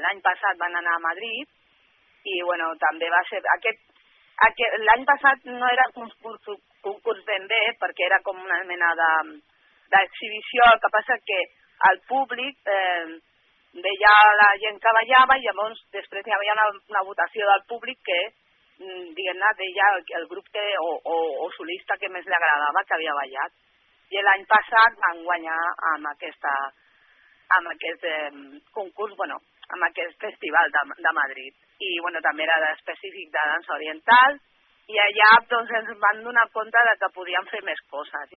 l'any passat van anar a Madrid i bueno, també va ser l'any passat no era concurs ben bé perquè era com una mena d'exhibició, el que passa que el públic veia la gent que ballava i llavors després hi havia una votació del públic que diguem-ne deia el grup o solista que més li agradava que havia ballat. I l'any passat van guanyar amb aquest concurs, bueno, amb aquest festival de Madrid. I bueno, també era específic de dansa oriental i allà doncs ens van donar compte de que podíem fer més coses.